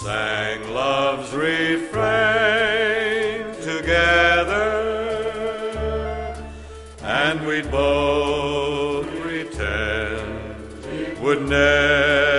sang love's refrain together, and we'd both pretend would never